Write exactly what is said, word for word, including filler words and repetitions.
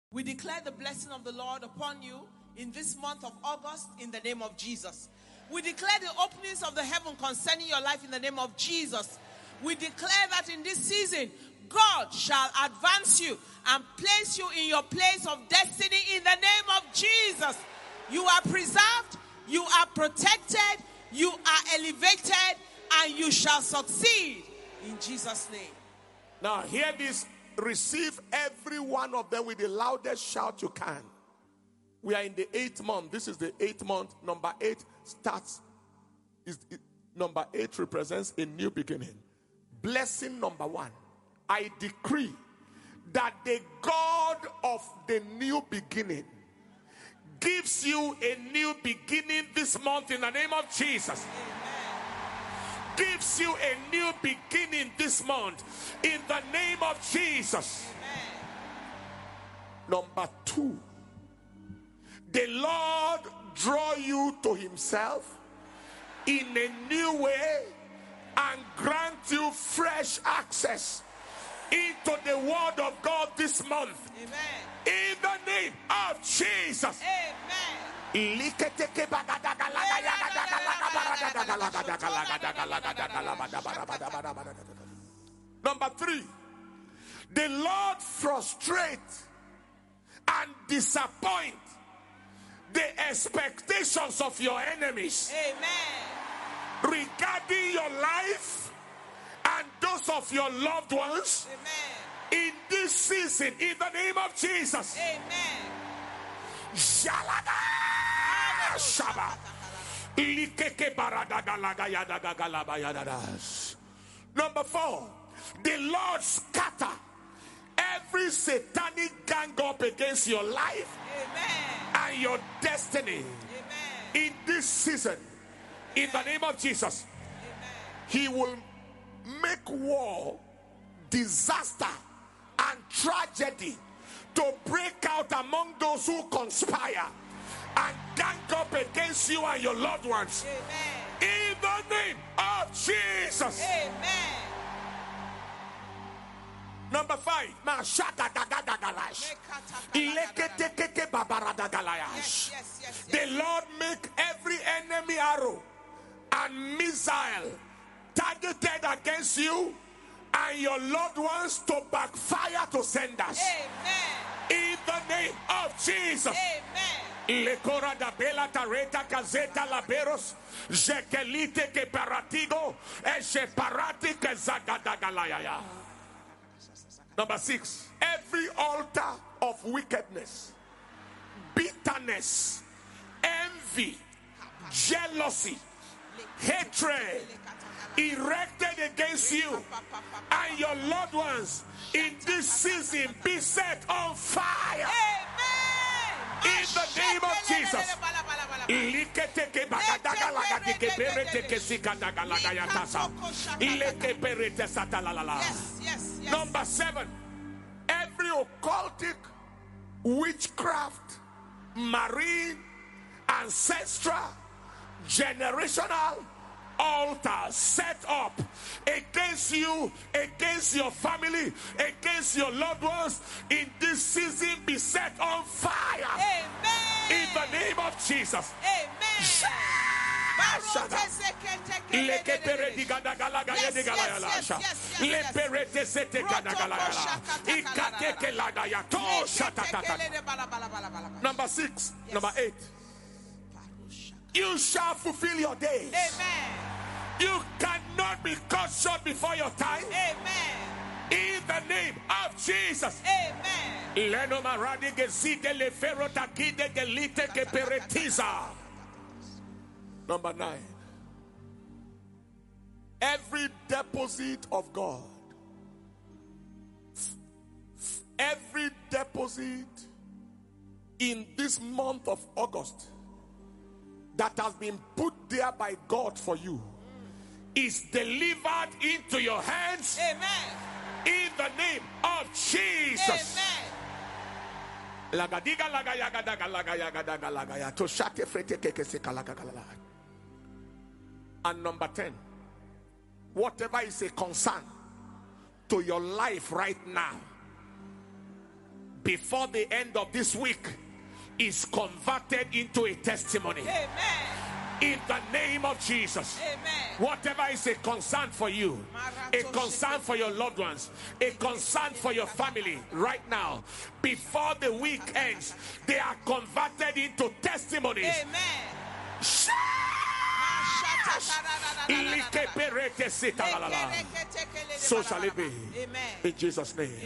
We declare the blessing of the Lord upon you in this month of August in the name of Jesus. We declare the openings of the heaven concerning your life in the name of Jesus. We declare that in this season, God shall advance you and place you in your place of destiny in the name of Jesus. You are preserved, you are protected, you are elevated, and you shall succeed in Jesus' name. Now hear this. Receive every one of them with the loudest shout you can. We are in the eighth month. This is the eighth month. Number eight starts. Is it, number eight represents a new beginning. Blessing number one. I decree that the God of the new beginning gives you a new beginning this month in the name of Jesus. Gives you a new beginning this month in the name of Jesus. Amen. Number two, the Lord draw you to himself in a new way and grant you fresh access into the word of God this month. Amen. In the name of Jesus. Amen. Number three, the Lord frustrate and disappoint the expectations of your enemies. Amen. Regarding your life and those of your loved ones. Amen. In this season, in the name of Jesus. Amen. Shaba. Number four, the Lord scatter every satanic gang up against your life. Amen. And your destiny. Amen. In this season. Amen. In the name of Jesus. Amen. He will make war, disaster, and tragedy to break out among those who conspire and gang up against you and your loved ones. Amen. In the name of Jesus. Amen. Number five. Yes, yes, yes, the Lord make every enemy arrow and missile targeted against you and your loved ones to backfire to senders. Amen. In the name of Jesus. Amen. Lecora da bela tareta caseta laberos jekelite ke paratigo e separati ke zagadagalaya. Number six, every altar of wickedness, bitterness, envy, jealousy, hatred erected against you and your loved ones in this season be set on fire. Amen. In the name of Jesus. Yes, yes, yes. Number seven, every occultic, witchcraft, marine, ancestral, generational altar set up against you, against your family, against your loved ones in this season be set on fire. Amen. In the name of Jesus. Amen. Number six, yes. Number eight. You shall fulfill your days. Amen. You cannot be cut short before your time. Amen. In the name of Jesus. Amen. Number nine. Every deposit of God, every deposit in this month of August that has been put there by God for you is delivered into your hands. Amen. In the name of Jesus. Amen. And number ten, whatever is a concern to your life right now, before the end of this week is converted into a testimony. Amen. In the name of Jesus. Amen. Whatever is a concern for you, a concern for your loved ones, a concern for your family right now, before the week ends, they are converted into testimonies. Amen. So shall it be. Amen. In Jesus' name.